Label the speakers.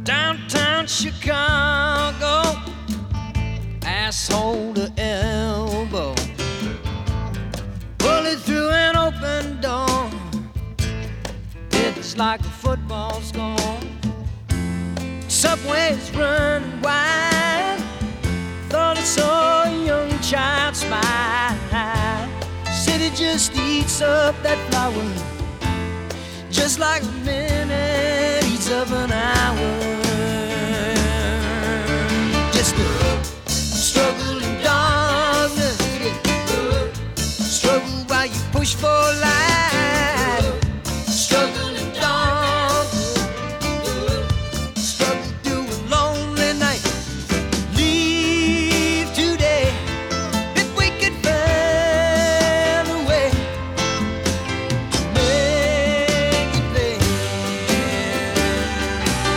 Speaker 1: Downtown Chicago, asshole to elbow, bullet through an open door. It's like a football score. Subways running wide. Thought I saw a young child smile. City just eats up that flower, just like a minute eats up an hour.